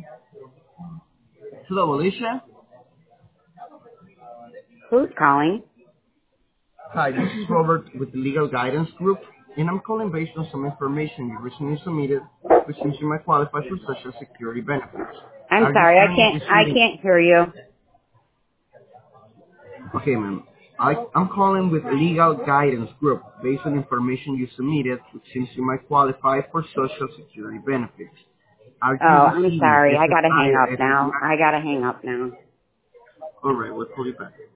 Hello, Alicia. Who's calling? Hi, this is Robert with the Legal Guidance Group, and I'm calling based on some information you recently submitted, which seems you might qualify for Social Security benefits. I'm Are you sorry, currently I receiving? can't hear you. Okay, ma'am. I'm calling with Legal Guidance Group based on information you submitted, which seems you might qualify for Social Security benefits. Are Oh, you I'm receiving sorry. I gotta hang SSI or up now. SSI? I gotta hang up now. All right, we'll call you back.